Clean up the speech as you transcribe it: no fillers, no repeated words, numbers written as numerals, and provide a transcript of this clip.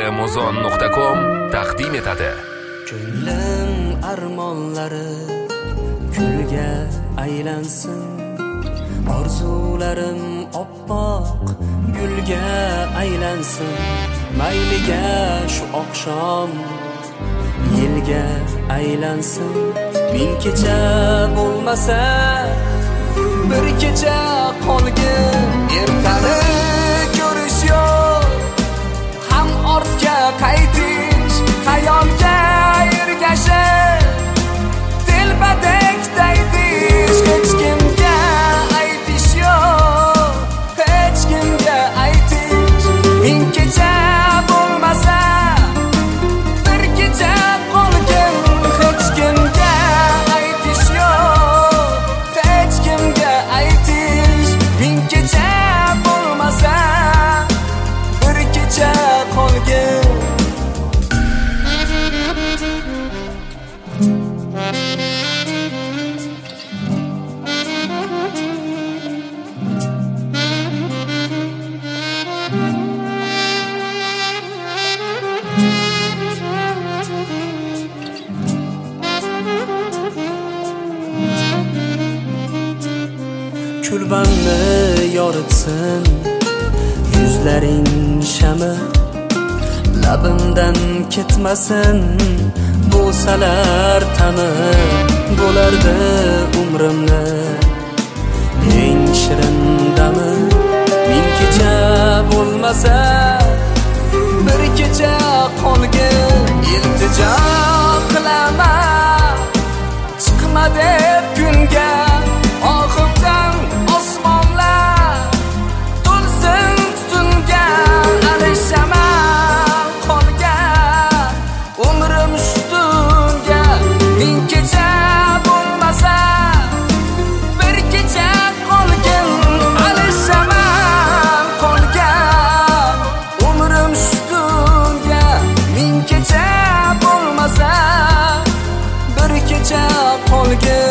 Amazon.com taqdim etadi. Ko'nglim armonlari kulga aylansin, orzularim oppoq gulga aylansin. Mayliga shu oqshom yilga aylansin. Ming kecha bo'lmasa bir kecha qolgin. Ertani ko'rish yo'q, ham ortga qaytish, xayolga ergashish, telbadek daydish. Hech kimga aytish yo'q, hech kimga aytish. Ming kecha bo'lmasa bir kecha qolgin. Hech kimga aytish yo'q, hech kimga aytish. Ming kecha bo'lmasa bir kecha qolgin. Kulbanni yoritsin yuzlaring shami, labimdan ketmasin bo'salar tami. Bo'lardi umrimni eng shirin dami. Ming kecha bo'lmasa bir kecha qolgin. Iltijo qilaman, chiqma deb kunga. Oxirdan osmonlar to'lsin tutunga. Alishaman qolgan umrim ustunga. Ming kecha bo'lmasa bir kecha qolgin. Alishaman qolgan umrim ustunga. Ming kecha bo'lmasa bir kecha qolgin.